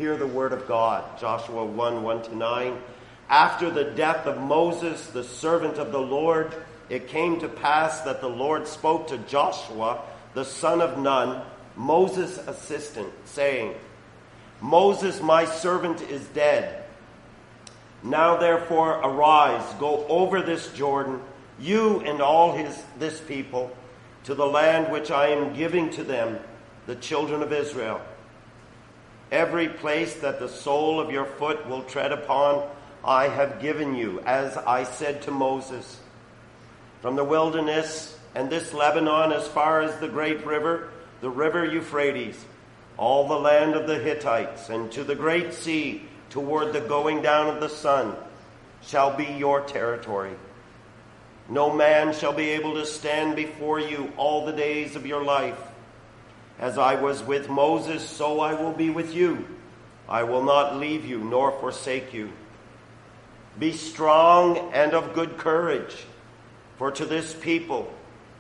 Hear the word of God. Joshua 1, 1-9. After the death of Moses, the servant of the Lord, it came to pass that the Lord spoke to Joshua, the son of Nun, Moses' assistant, saying, Moses, my servant, is dead. Now therefore arise, go over this Jordan, you and all this people, to the land which I am giving to them, the children of Israel. Every place that the sole of your foot will tread upon, I have given you, as I said to Moses. From the wilderness and this Lebanon as far as the great river, the river Euphrates, all the land of the Hittites, and to the great sea, toward the going down of the sun, shall be your territory. No man shall be able to stand before you all the days of your life. As I was with Moses, so I will be with you. I will not leave you nor forsake you. Be strong and of good courage, for to this people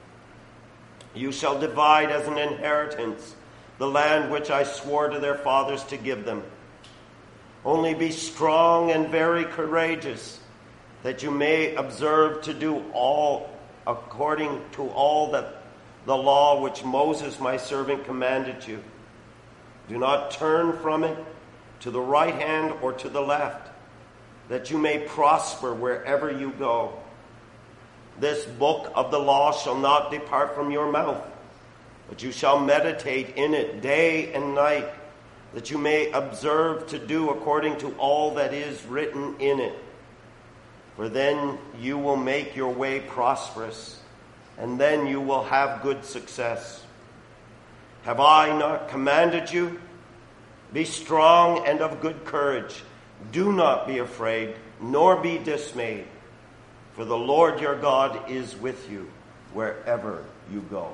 you shall divide as an inheritance the land which I swore to their fathers to give them. Only be strong and very courageous, that you may observe to do all according to all that the law which Moses my servant commanded you. Do not turn from it to the right hand or to the left, that you may prosper wherever you go. This book of the law shall not depart from your mouth, but you shall meditate in it day and night, that you may observe to do according to all that is written in it. For then you will make your way prosperous, and then you will have good success. Have I not commanded you? Be strong and of good courage. Do not be afraid, nor be dismayed, for the Lord your God is with you wherever you go.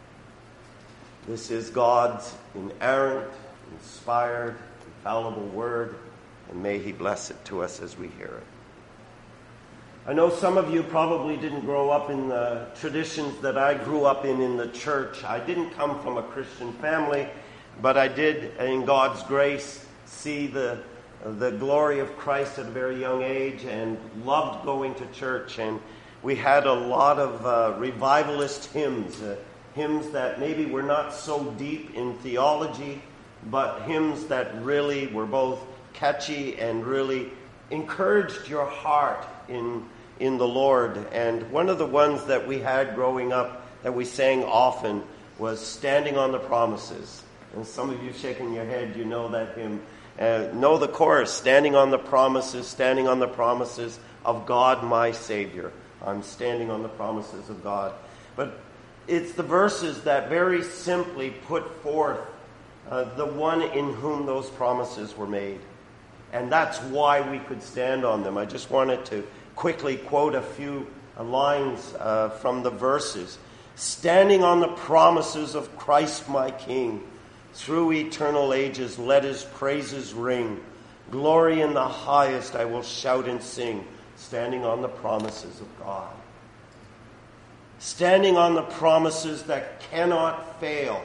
This is God's inerrant, inspired, infallible word, and may he bless it to us as we hear it. I know some of you probably didn't grow up in the traditions that I grew up in the church. I didn't come from a Christian family, but I did, in God's grace, see the glory of Christ at a very young age and loved going to church. And we had a lot of revivalist hymns, hymns that maybe were not so deep in theology, but hymns that really were both catchy and really encouraged your heart in the Lord. And one of the ones that we had growing up that we sang often was Standing on the Promises. And some of you shaking your head, you know that hymn. Know the chorus, standing on the promises of God my Savior. I'm standing on the promises of God. But it's the verses that very simply put forth the one in whom those promises were made. And that's why we could stand on them. I just wanted to quickly quote a few lines from the verses. Standing on the promises of Christ my King, through eternal ages let his praises ring. Glory in the highest I will shout and sing, standing on the promises of God. Standing on the promises that cannot fail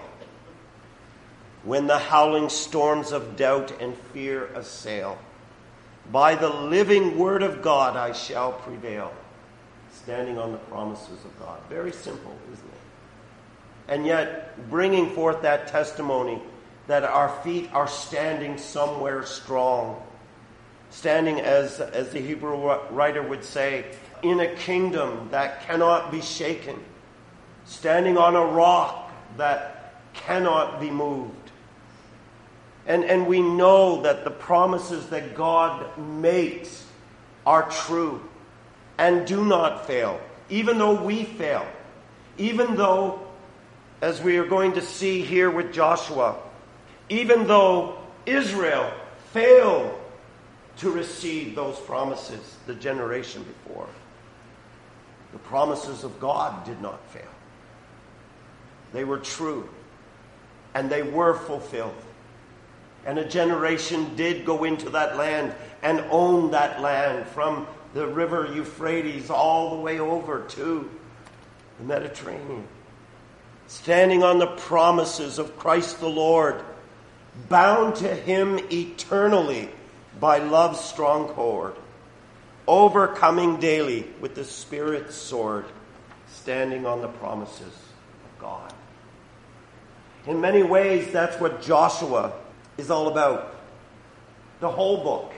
when the howling storms of doubt and fear assail. By the living word of God I shall prevail. Standing on the promises of God. Very simple, isn't it? And yet, bringing forth that testimony that our feet are standing somewhere strong. Standing, as the Hebrew writer would say, in a kingdom that cannot be shaken. Standing on a rock that cannot be moved. And we know that the promises that God makes are true and do not fail, even though we fail. Even though, as we are going to see here with Joshua, even though Israel failed to receive those promises the generation before, the promises of God did not fail. They were true, and they were fulfilled. And a generation did go into that land and own that land from the river Euphrates all the way over to the Mediterranean. Standing on the promises of Christ the Lord, bound to him eternally by love's strong cord, overcoming daily with the Spirit's sword, standing on the promises of God. In many ways, that's what Joshua is all about. The whole book.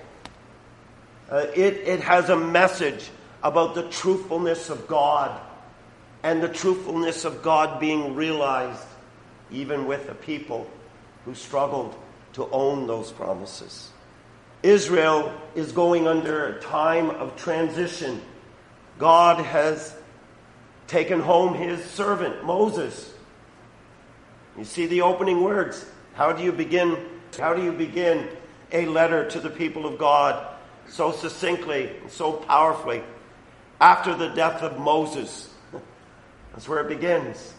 It has a message about the truthfulness of God, and the truthfulness of God being realized even with a people who struggled to own those promises. Israel is going under a time of transition. God has taken home his servant, Moses. You see the opening words. How do you begin a letter to the people of God so succinctly, so powerfully? After the death of Moses. That's where it begins.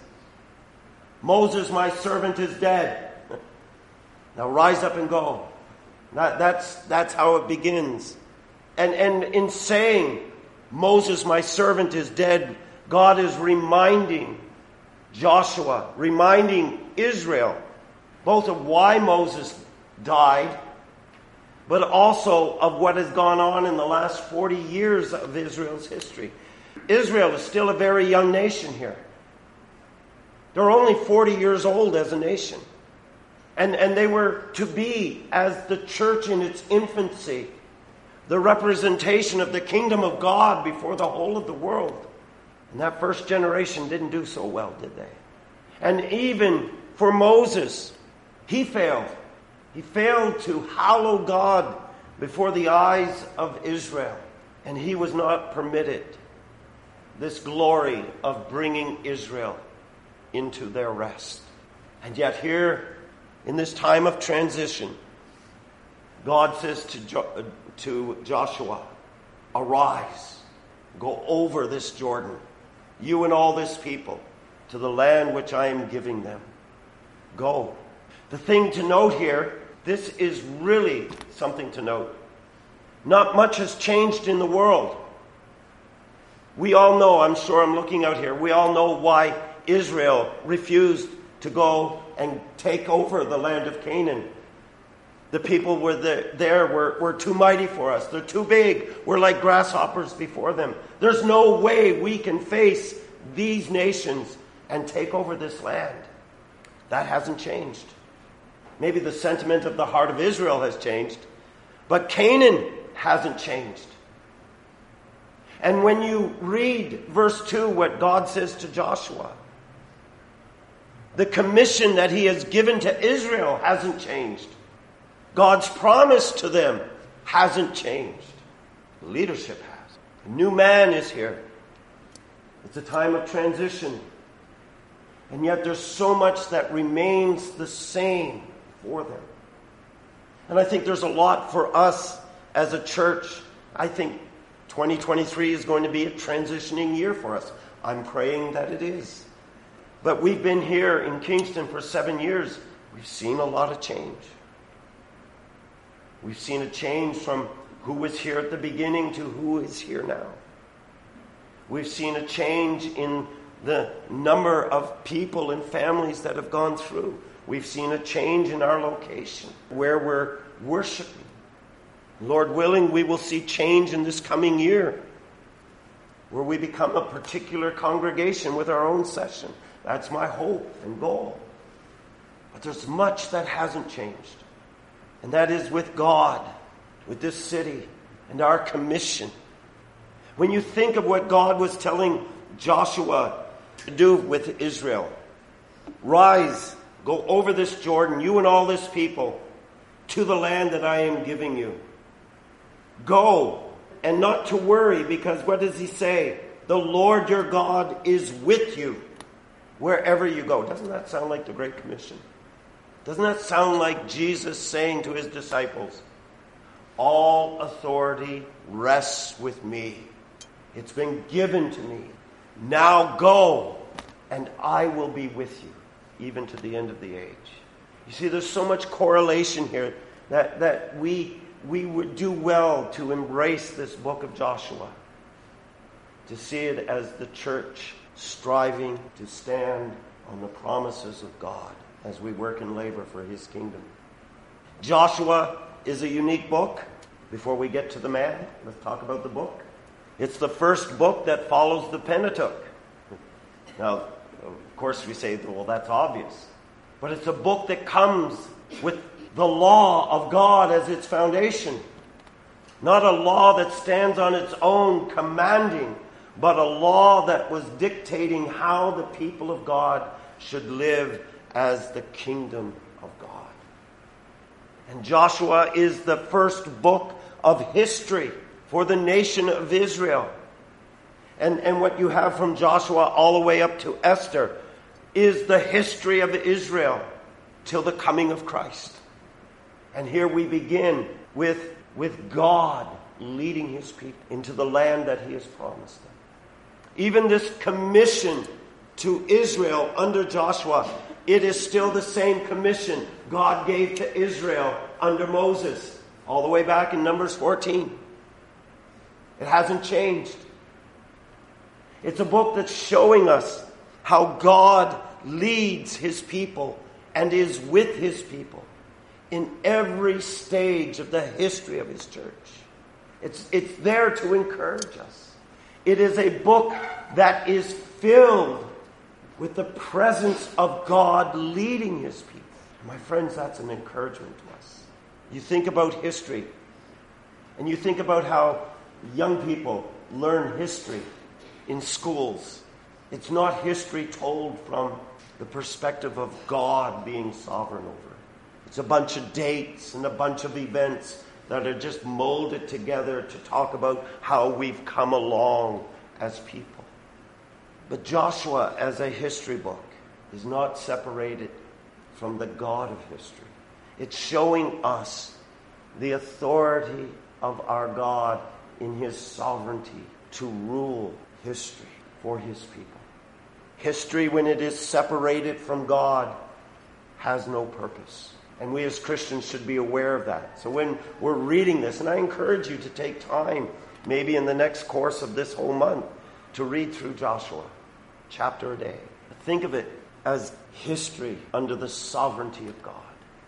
Moses, my servant, is dead. Now rise up and go. That's how it begins. And in saying, Moses, my servant, is dead, God is reminding Joshua, reminding Israel, both of why Moses died, but also of what has gone on in the last 40 years of Israel's history. Israel is still a very young nation here. They're only 40 years old as a nation. And they were to be, as the church in its infancy, the representation of the kingdom of God before the whole of the world. And that first generation didn't do so well, did they? And even for Moses, he failed. He failed to hallow God before the eyes of Israel. And he was not permitted this glory of bringing Israel into their rest. And yet here, in this time of transition, God says to Joshua, arise, go over this Jordan, you and all this people, to the land which I am giving them. Go. The thing to note here, this is really something to note. Not much has changed in the world. We all know, I'm sure I'm looking out here, we all know why Israel refused to go and take over the land of Canaan. The people were too mighty for us. They're too big. We're like grasshoppers before them. There's no way we can face these nations and take over this land. That hasn't changed. Maybe the sentiment of the heart of Israel has changed, but Canaan hasn't changed. And when you read verse 2, what God says to Joshua, the commission that he has given to Israel hasn't changed. God's promise to them hasn't changed. Leadership has. A new man is here. It's a time of transition. And yet there's so much that remains the same for them. And I think there's a lot for us as a church. I think 2023 is going to be a transitioning year for us. I'm praying that it is. But we've been here in Kingston for 7 years. We've seen a lot of change. We've seen a change from who was here at the beginning to who is here now. We've seen a change in the number of people and families that have gone through. We've seen a change in our location, where we're worshiping. Lord willing, we will see change in this coming year, where we become a particular congregation with our own session. That's my hope and goal. But there's much that hasn't changed. And that is with God, with this city, and our commission. When you think of what God was telling Joshua to do with Israel, rise, go over this Jordan, you and all this people, to the land that I am giving you. Go, and not to worry, because what does he say? The Lord your God is with you wherever you go. Doesn't that sound like the Great Commission? Doesn't that sound like Jesus saying to his disciples, all authority rests with me. It's been given to me. Now go, and I will be with you, even to the end of the age. You see, there's so much correlation here that we would do well to embrace this book of Joshua, to see it as the church striving to stand on the promises of God as we work and labor for his kingdom. Joshua is a unique book. Before we get to the man, let's talk about the book. It's the first book that follows the Pentateuch. Now, of course, we say, well, that's obvious. But it's a book that comes with the law of God as its foundation. Not a law that stands on its own commanding, but a law that was dictating how the people of God should live as the kingdom of God. And Joshua is the first book of history for the nation of Israel. And what you have from Joshua all the way up to Esther is the history of Israel till the coming of Christ. And here we begin with God leading his people into the land that he has promised them. Even this commission to Israel under Joshua, it is still the same commission God gave to Israel under Moses, all the way back in Numbers 14. It hasn't changed. It's a book that's showing us how God leads his people and is with his people in every stage of the history of his church. It's there to encourage us. It is a book that is filled with the presence of God leading his people. My friends, that's an encouragement to us. You think about history, and you think about how young people learn history in schools. It's not history told from the perspective of God being sovereign over it. It's a bunch of dates and a bunch of events that are just molded together to talk about how we've come along as people. But Joshua, as a history book, is not separated from the God of history. It's showing us the authority of our God in his sovereignty to rule history for his people. History, when it is separated from God, has no purpose. And we as Christians should be aware of that. So when we're reading this, and I encourage you to take time, maybe in the next course of this whole month, to read through Joshua, chapter a day. Think of it as history under the sovereignty of God.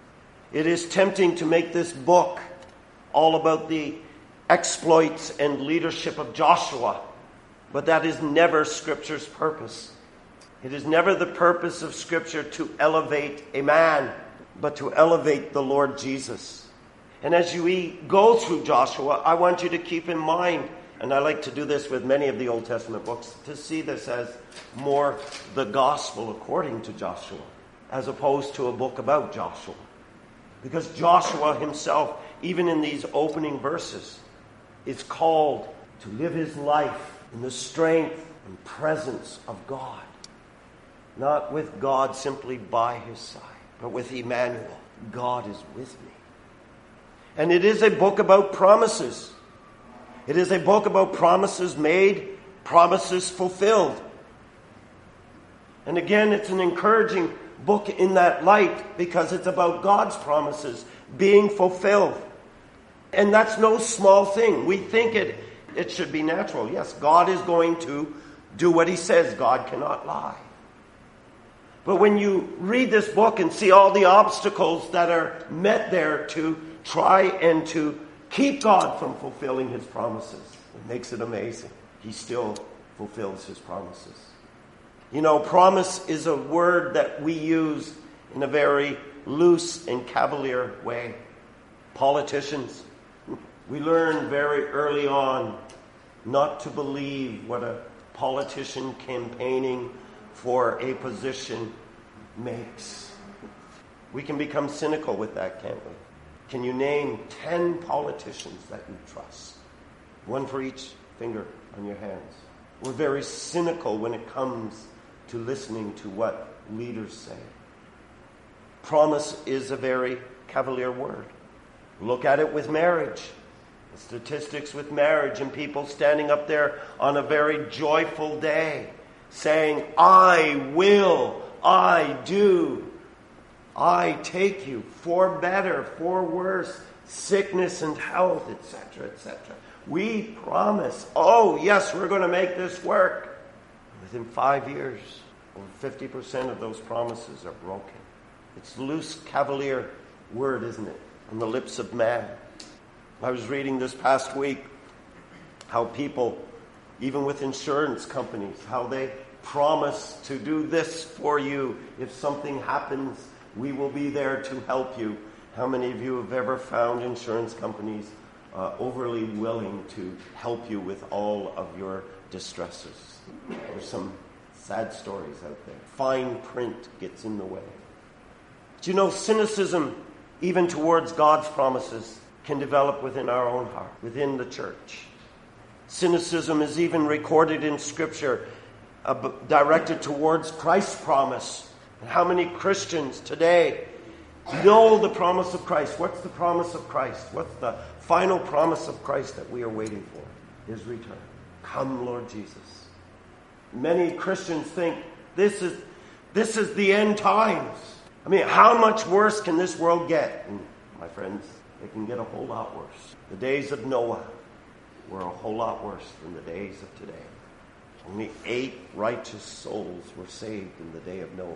It is tempting to make this book all about the exploits and leadership of Joshua, but that is never Scripture's purpose. It is never the purpose of Scripture to elevate a man, but to elevate the Lord Jesus. And as you go through Joshua, I want you to keep in mind, and I like to do this with many of the Old Testament books, to see this as more the gospel according to Joshua, as opposed to a book about Joshua. Because Joshua himself, even in these opening verses, is called to live his life in the strength and presence of God. Not with God simply by his side, but with Emmanuel. God is with me. And it is a book about promises. It is a book about promises made, promises fulfilled. And again, it's an encouraging book in that light because it's about God's promises being fulfilled. And that's no small thing. We think it should be natural. Yes, God is going to do what he says. God cannot lie. But when you read this book and see all the obstacles that are met there to try and to keep God from fulfilling his promises, it makes it amazing. He still fulfills his promises. You know, promise is a word that we use in a very loose and cavalier way. Politicians, we learn very early on not to believe what a politician campaigning for a position makes. We can become cynical with that, can't we? Can you name 10 politicians that you trust? One for each finger on your hands. We're very cynical when it comes to listening to what leaders say. Promise is a very cavalier word. Look at it with marriage. The statistics with marriage and people standing up there on a very joyful day saying, I will, I do, I take you for better, for worse, sickness and health, etc., etc. We promise, oh yes, we're going to make this work. Within 5 years, over 50% of those promises are broken. It's a loose, cavalier word, isn't it? on the lips of man. I was reading this past week how people, even with insurance companies, how they promise to do this for you. If something happens, we will be there to help you. How many of you have ever found insurance companies overly willing to help you with all of your distresses? There's some sad stories out there. Fine print gets in the way. Do you know, cynicism, even towards God's promises, can develop within our own heart, within the church. Cynicism is even recorded in Scripture, directed towards Christ's promise. And how many Christians today know the promise of Christ? What's the promise of Christ? What's the final promise of Christ that we are waiting for? His return. Come, Lord Jesus. Many Christians think this is the end times. I mean, how much worse can this world get? And my friends, it can get a whole lot worse. The days of Noah were a whole lot worse than the days of today. Only 8 righteous souls were saved in the day of Noah.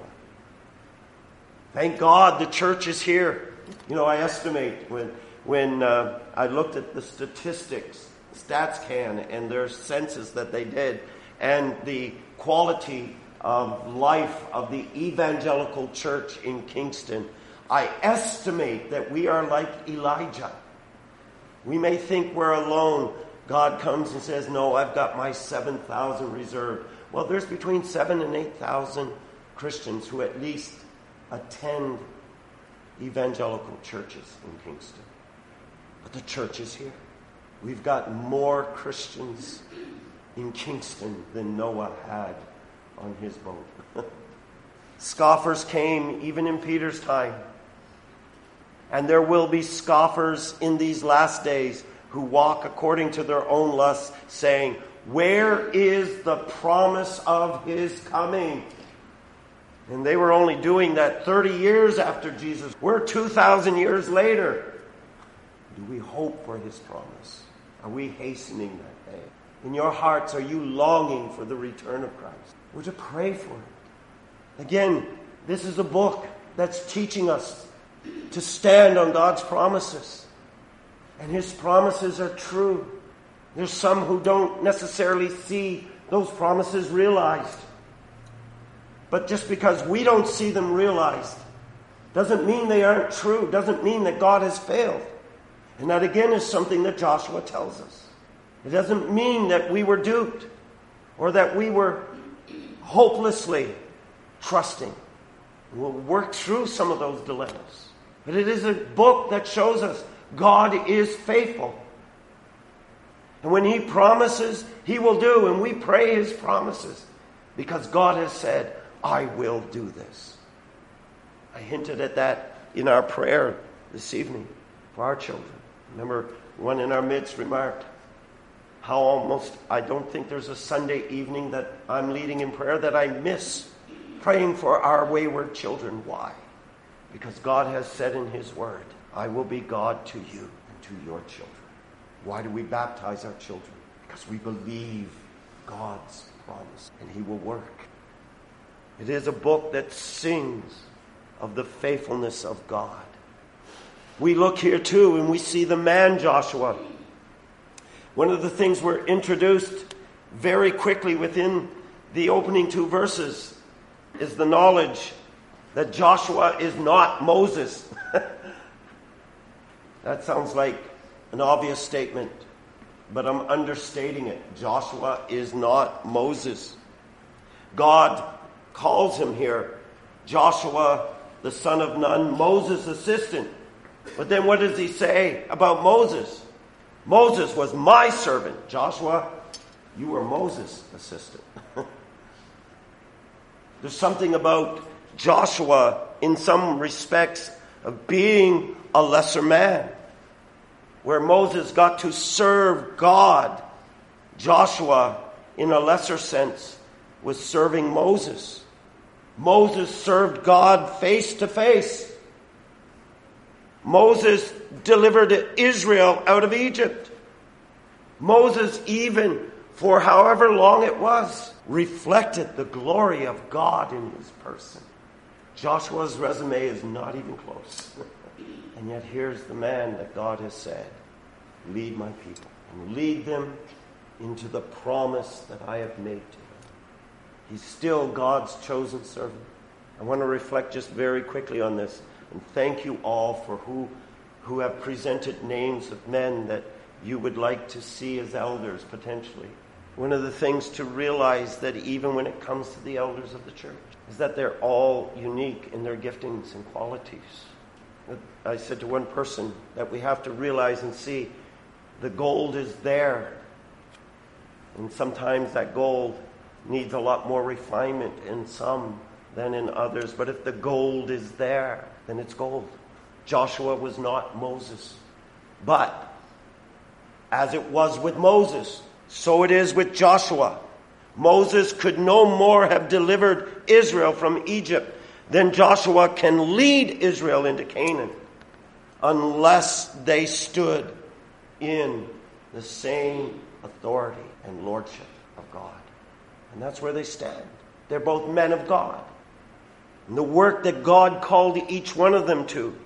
Thank God the church is here. You know, I estimate when I looked at the statistics, StatsCan, and their census that they did, and the quality of life of the evangelical church in Kingston, I estimate that we are like Elijah. We may think we're alone. God comes and says, no, I've got my 7,000 reserved. Well, there's between 7,000 and 8,000 Christians who at least attend evangelical churches in Kingston. But the church is here. We've got more Christians in Kingston than Noah had on his boat. Scoffers came even in Peter's time. And there will be scoffers in these last days who walk according to their own lusts, saying, where is the promise of his coming? And they were only doing that 30 years after Jesus. We're 2,000 years later. Do we hope for his promise? Are we hastening that day? In your hearts, are you longing for the return of Christ? We're to pray for it. Again, this is a book that's teaching us to stand on God's promises. And his promises are true. There's some who don't necessarily see those promises realized. But just because we don't see them realized doesn't mean they aren't true. Doesn't mean that God has failed. And that again is something that Joshua tells us. It doesn't mean that we were duped or that we were hopelessly trusting. We'll work through some of those dilemmas. But it is a book that shows us God is faithful. And when he promises, he will do. And we pray his promises because God has said, I will do this. I hinted at that in our prayer this evening for our children. Remember, one in our midst remarked how I don't think there's a Sunday evening that I'm leading in prayer that I miss praying for our wayward children. Why? Because God has said in his word, I will be God to you and to your children. Why do we baptize our children? Because we believe God's promise and he will work. It is a book that sings of the faithfulness of God. We look here too and we see the man Joshua. One of the things we're introduced very quickly within the opening 2 verses is the knowledge that Joshua is not Moses. That sounds like an obvious statement, but I'm understating it. Joshua is not Moses. God calls him here Joshua, the son of Nun, Moses' assistant. But then what does he say about Moses? Moses was my servant. Joshua, you were Moses' assistant. There's something about Joshua in some respects of being a lesser man. Where Moses got to serve God, Joshua, in a lesser sense, was serving Moses. Moses served God face to face. Moses delivered Israel out of Egypt. Moses, even for however long it was, reflected the glory of God in his person. Joshua's resume is not even close. And yet here's the man that God has said, lead my people and lead them into the promise that I have made to them. He's still God's chosen servant. I want to reflect just very quickly on this and thank you all for who have presented names of men that you would like to see as elders potentially. One of the things to realize that even when it comes to the elders of the church is that they're all unique in their giftings and qualities. I said to one person that we have to realize and see the gold is there. And sometimes that gold needs a lot more refinement in some than in others. But if the gold is there, then it's gold. Joshua was not Moses. But as it was with Moses, so it is with Joshua. Moses could no more have delivered Israel from Egypt than Joshua can lead Israel into Canaan unless they stood in the same authority and lordship of God. And that's where they stand. They're both men of God. And the work that God called each one of them to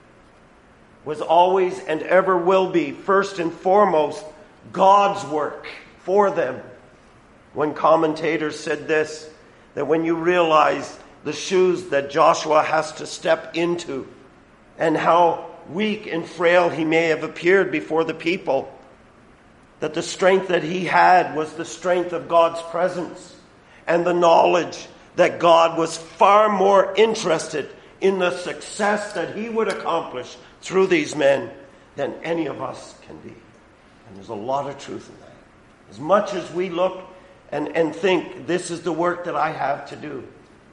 was always and ever will be, first and foremost, God's work for them. One commentator said this, that when you realize the shoes that Joshua has to step into and how weak and frail he may have appeared before the people, that the strength that he had was the strength of God's presence and the knowledge that God was far more interested in the success that he would accomplish through these men than any of us can be. And there's a lot of truth in that. As much as we look and think, this is the work that I have to do.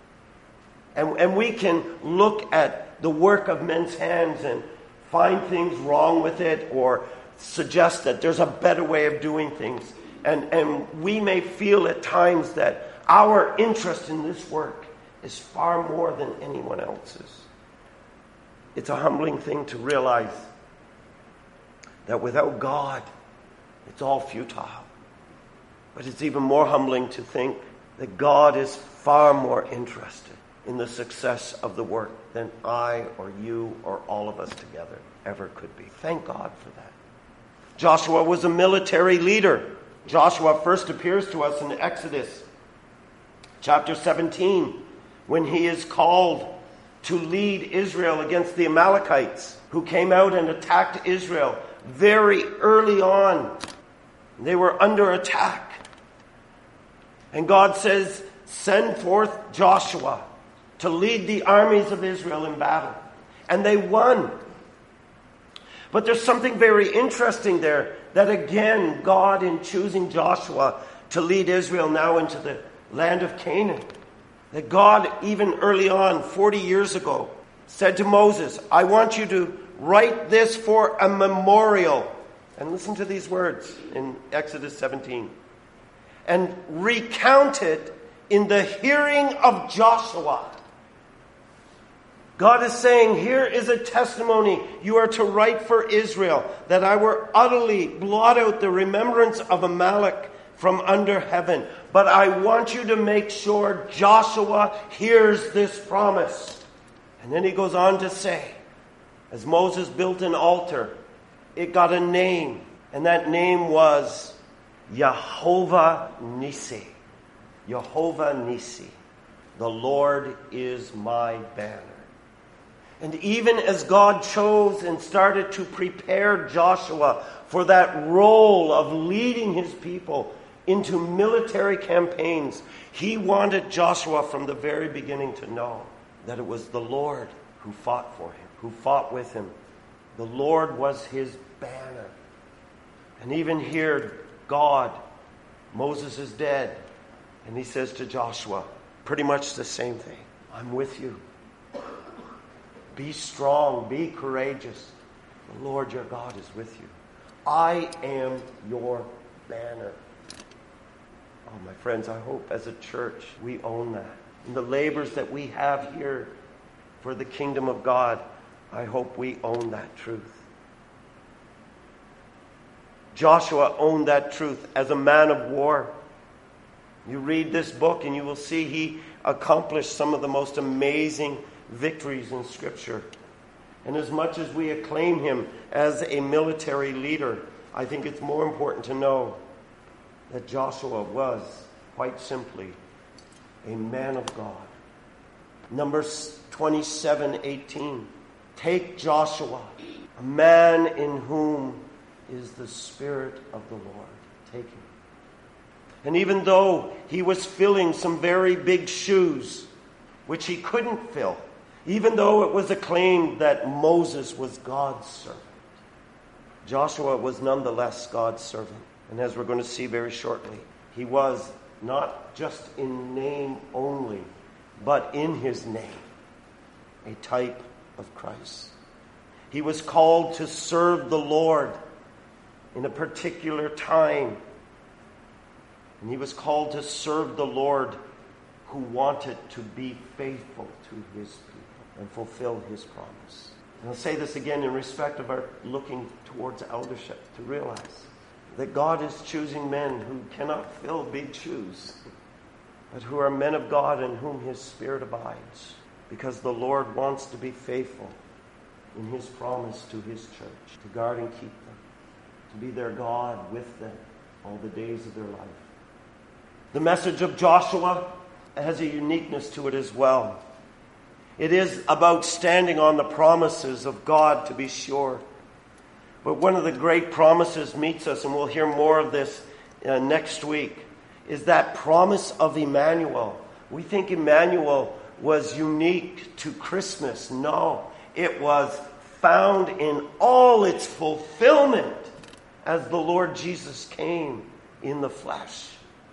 And we can look at the work of men's hands and find things wrong with it or suggest that there's a better way of doing things. And we may feel at times that our interest in this work is far more than anyone else's. It's a humbling thing to realize that without God, it's all futile. But it's even more humbling to think that God is far more interested in the success of the work than I or you or all of us together ever could be. Thank God for that. Joshua was a military leader. Joshua first appears to us in Exodus chapter 17 when he is called to lead Israel against the Amalekites who came out and attacked Israel very early on. They were under attack. And God says, send forth Joshua to lead the armies of Israel in battle. And they won. But there's something very interesting there, that again, God in choosing Joshua to lead Israel now into the land of Canaan, that God, even early on, 40 years ago, said to Moses, I want you to write this for a memorial. And listen to these words in Exodus 17. And recount it in the hearing of Joshua. God is saying, here is a testimony you are to write for Israel, that I will utterly blot out the remembrance of Amalek from under heaven. But I want you to make sure Joshua hears this promise. And then he goes on to say, as Moses built an altar, it got a name. And that name was Yehovah Nissi. Yehovah Nissi. The Lord is my banner. And even as God chose and started to prepare Joshua for that role of leading his people into military campaigns, he wanted Joshua from the very beginning to know that it was the Lord who fought for him, who fought with him. The Lord was his banner. And even here, God, Moses is dead, and he says to Joshua pretty much the same thing. I'm with you. Be strong, be courageous. The Lord your God is with you. I am your banner. Oh, my friends, I hope as a church we own that. In the labors that we have here for the kingdom of God, I hope we own that truth. Joshua owned that truth as a man of war. You read this book and you will see he accomplished some of the most amazing victories in Scripture. And as much as we acclaim him as a military leader, I think it's more important to know that Joshua was, quite simply, a man of God. Numbers 27:18. Take Joshua, a man in whom is the Spirit of the Lord. Take him. And even though he was filling some very big shoes, which he couldn't fill, even though it was acclaimed that Moses was God's servant, Joshua was nonetheless God's servant. And as we're going to see very shortly, he was not just in name only, but in his name, a type of Christ. He was called to serve the Lord in a particular time. And he was called to serve the Lord who wanted to be faithful to his people and fulfill his promise. And I'll say this again in respect of our looking towards eldership, to realize that God is choosing men who cannot fill big shoes, but who are men of God in whom his Spirit abides, because the Lord wants to be faithful in his promise to his church, to guard and keep them, to be their God with them all the days of their life. The message of Joshua has a uniqueness to it as well. It is about standing on the promises of God, to be sure. But one of the great promises meets us, and we'll hear more of this next week, is that promise of Emmanuel. We think Emmanuel was unique to Christmas. No, it was found in all its fulfillment as the Lord Jesus came in the flesh.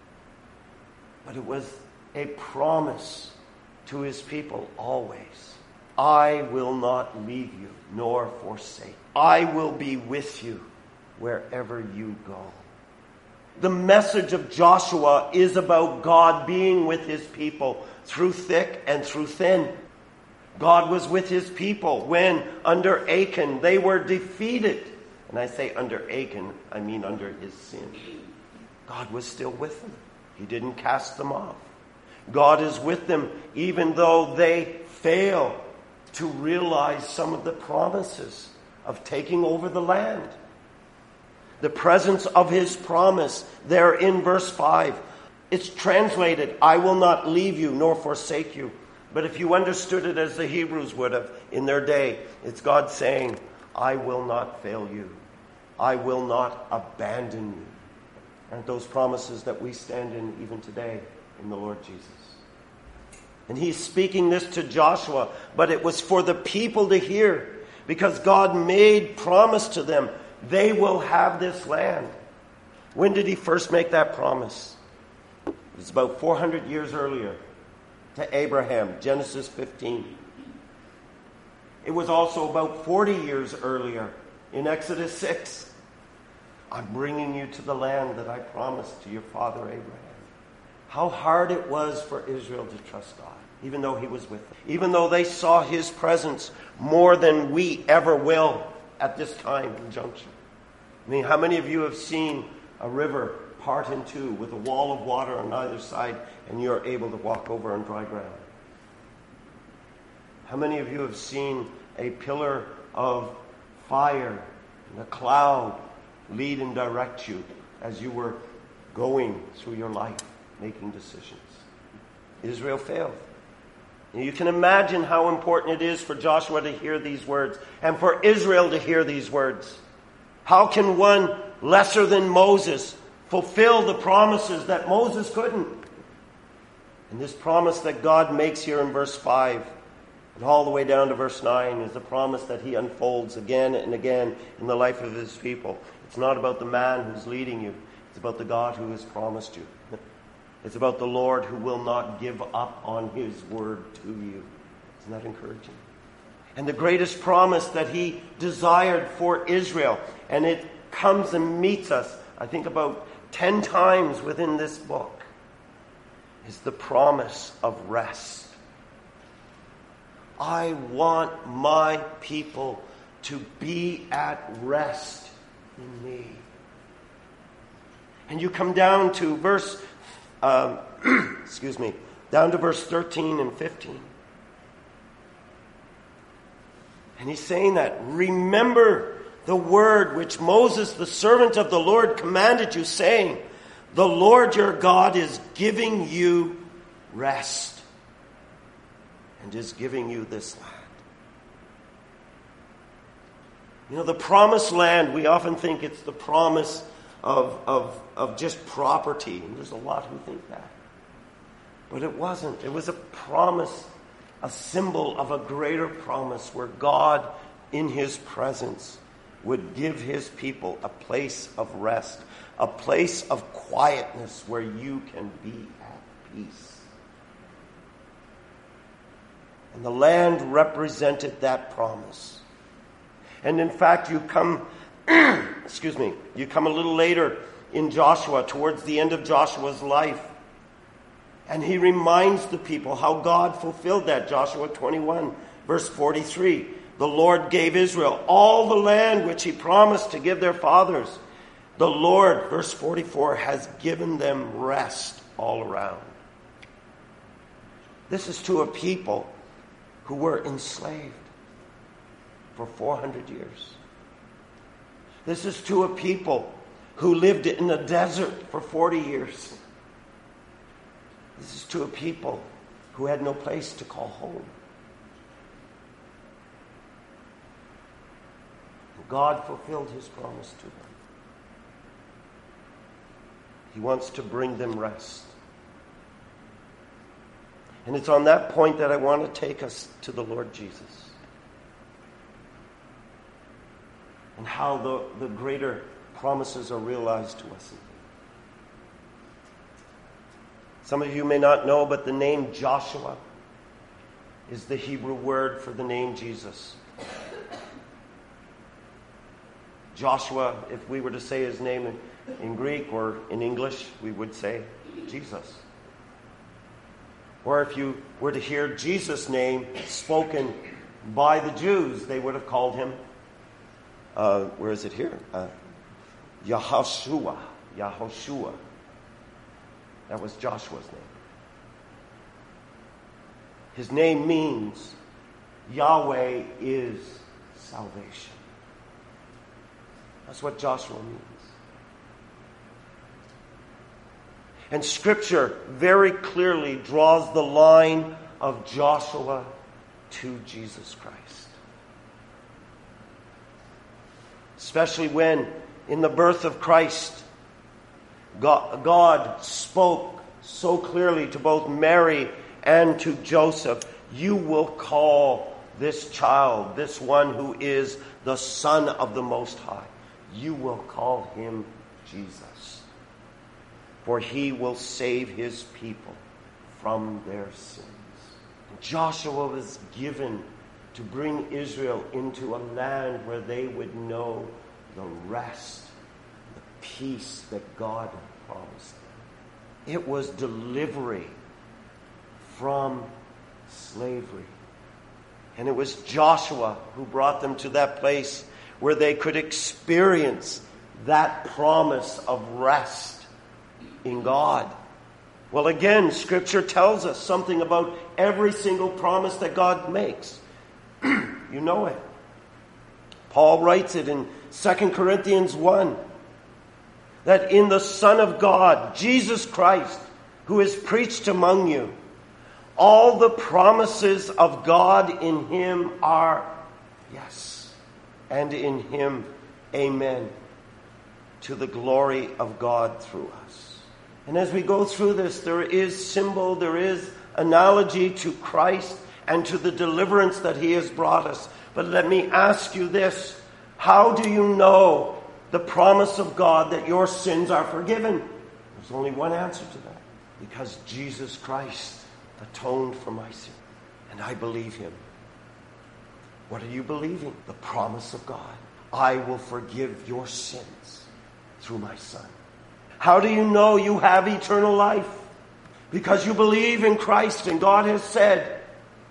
But it was a promise to his people always. I will not leave you nor forsake. I will be with you wherever you go. The message of Joshua is about God being with his people through thick and through thin. God was with his people when under Achan they were defeated. And I say under Achan, I mean under his sin. God was still with them. He didn't cast them off. God is with them even though they fail to realize some of the promises of taking over the land. The presence of his promise there in verse 5. It's translated, I will not leave you nor forsake you. But if you understood it as the Hebrews would have in their day, it's God saying, I will not fail you. I will not abandon you. Aren't those promises that we stand in even today in the Lord Jesus? And he's speaking this to Joshua, but it was for the people to hear, because God made promise to them. They will have this land. When did he first make that promise? It was about 400 years earlier to Abraham, Genesis 15. It was also about 40 years earlier in Exodus 6. I'm bringing you to the land that I promised to your father Abraham. How hard it was for Israel to trust God, even though he was with them. Even though they saw his presence more than we ever will at this time and junction. I mean, how many of you have seen a river part in two with a wall of water on either side and you're able to walk over on dry ground? How many of you have seen a pillar of fire and a cloud lead and direct you as you were going through your life, making decisions? Israel failed. And you can imagine how important it is for Joshua to hear these words and for Israel to hear these words. How can one lesser than Moses fulfill the promises that Moses couldn't? And this promise that God makes here in verse 5 and all the way down to verse 9 is a promise that he unfolds again and again in the life of his people. It's not about the man who's leading you. It's about the God who has promised you. It's about the Lord who will not give up on his word to you. Isn't that encouraging? And the greatest promise that he desired for Israel, and it comes and meets us, I think about 10 times within this book, is the promise of rest. I want my people to be at rest in me. And you come down to verse down to verse 13 and 15. And he's saying that, remember the word which Moses, the servant of the Lord, commanded you, saying, the Lord your God is giving you rest and is giving you this land. You know, the promised land, we often think it's the promise of just property. And there's a lot who think that. But it wasn't. It was a promise, a symbol of a greater promise where God, in his presence, would give his people a place of rest, a place of quietness where you can be at peace. And the land represented that promise. And in fact, you come, you come a little later in Joshua, towards the end of Joshua's life. And he reminds the people how God fulfilled that. Joshua 21, verse 43. The Lord gave Israel all the land which he promised to give their fathers. The Lord, verse 44, has given them rest all around. This is to a people who were enslaved for 400 years. This is to a people who lived in a desert for 40 years. This is to a people who had no place to call home. And God fulfilled his promise to them. He wants to bring them rest. And it's on that point that I want to take us to the Lord Jesus. And how the greater promises are realized to us. Some of you may not know, but the name Joshua is the Hebrew word for the name Jesus. Joshua, if we were to say his name in Greek or in English, we would say Jesus. Or if you were to hear Jesus' name spoken by the Jews, they would have called him, where is it here? Yahoshua. That was Joshua's name. His name means Yahweh is salvation. That's what Joshua means. And Scripture very clearly draws the line of Joshua to Jesus Christ. Especially when, in the birth of Christ, God spoke so clearly to both Mary and to Joseph, you will call this child, this one who is the Son of the Most High, you will call him Jesus. For he will save his people from their sins. Joshua was given to bring Israel into a land where they would know the rest, the peace that God had promised them. It was delivery from slavery. And it was Joshua who brought them to that place where they could experience that promise of rest in God. Well, again, Scripture tells us something about every single promise that God makes. You know it. Paul writes it in 2 Corinthians 1, that in the Son of God, Jesus Christ, who is preached among you, all the promises of God in him are yes, and in him amen, to the glory of God through us. And as we go through this, there is symbol, there is analogy to Christ and to the deliverance that he has brought us. But let me ask you this. How do you know the promise of God that your sins are forgiven? There's only one answer to that. Because Jesus Christ atoned for my sin. And I believe him. What are you believing? The promise of God. I will forgive your sins through my Son. How do you know you have eternal life? Because you believe in Christ, and God has said,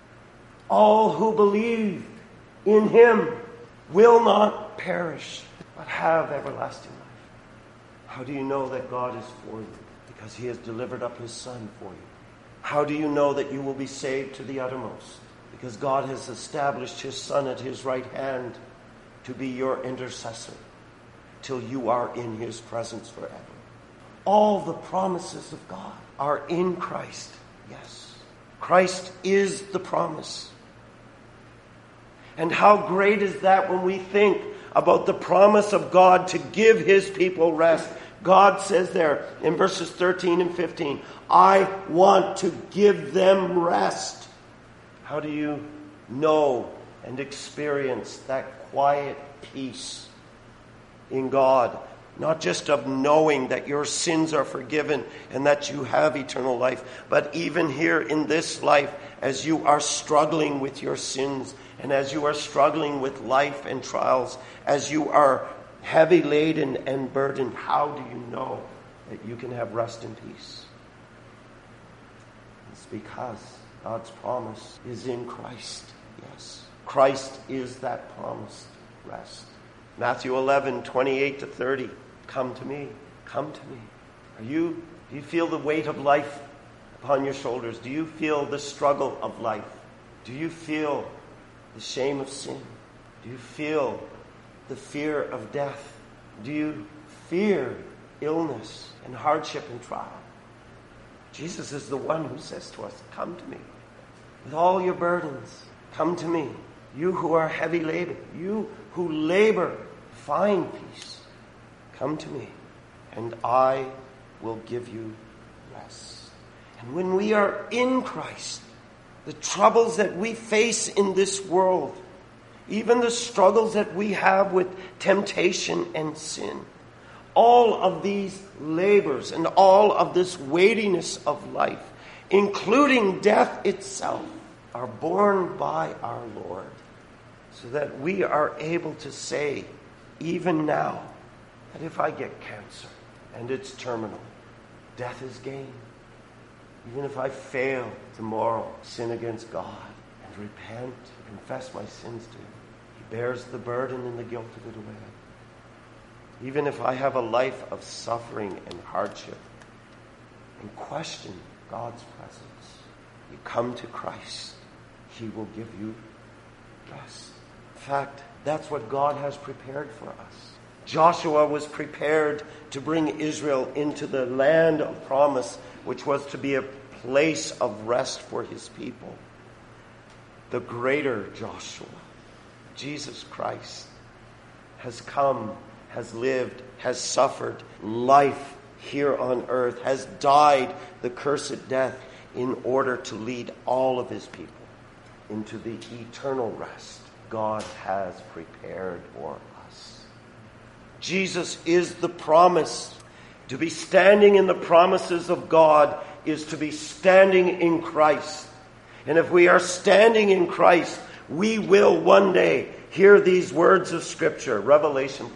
all who believe in him will not perish, but have everlasting life. How do you know that God is for you? Because he has delivered up his Son for you. How do you know that you will be saved to the uttermost? because God has established his Son at his right hand to be your intercessor till you are in his presence forever. All the promises of God are in Christ. Yes. Christ is the promise. And how great is that when we think about the promise of God to give his people rest. God says there in verses 13 and 15, I want to give them rest. How do you know and experience that quiet peace in God? Not just of knowing that your sins are forgiven and that you have eternal life, but even here in this life, as you are struggling with your sins and as you are struggling with life and trials, as you are heavy laden and burdened, how do you know that you can have rest and peace? It's because God's promise is in Christ. Yes. Christ is that promised rest. Matthew 11:28-30. Come to me. Come to me. Do you feel the weight of life upon your shoulders? Do you feel the struggle of life? Do you feel the shame of sin? Do you feel the fear of death? Do you fear illness and hardship and trial? Jesus is the one who says to us, come to me. With all your burdens, come to me. You who are heavy laden, you who labor, find peace. Come to me, and I will give you rest. And when we are in Christ, the troubles that we face in this world, even the struggles that we have with temptation and sin, all of these labors and all of this weightiness of life, including death itself, are borne by our Lord, so that we are able to say, even now, that if I get cancer and it's terminal, death is gain. Even if I fail tomorrow, sin against God, and repent, confess my sins to him, he bears the burden and the guilt of it away. Even if I have a life of suffering and hardship and question God's presence, you come to Christ, he will give you rest. In fact, that's what God has prepared for us. Joshua was prepared to bring Israel into the land of promise, which was to be a place of rest for his people. The greater Joshua, Jesus Christ, has come, has lived, has suffered life here on earth, has died the cursed death in order to lead all of his people into the eternal rest God has prepared for us. Jesus is the promise. To be standing in the promises of God is to be standing in Christ. And if we are standing in Christ, we will one day hear these words of Scripture. Revelation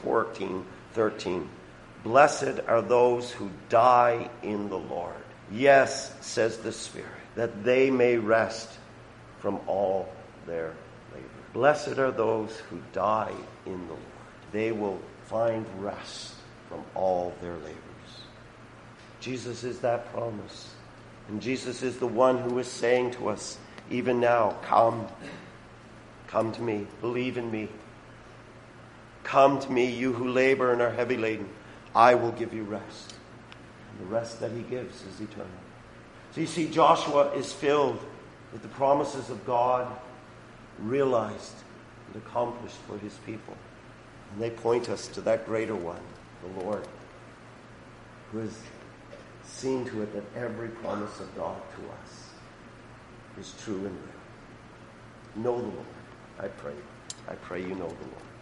14:13. Blessed are those who die in the Lord. Yes, says the Spirit, that they may rest from all their labor. Blessed are those who die in the Lord. They will find rest from all their labors. Jesus is that promise. And Jesus is the one who is saying to us, even now, come to me, believe in me. Come to me, you who labor and are heavy laden. I will give you rest. And the rest that he gives is eternal. So you see, Joshua is filled with the promises of God, realized and accomplished for his people. And they point us to that greater one, the Lord, who has seen to it that every promise of God to us is true and real. Know the Lord. I pray you know the Lord.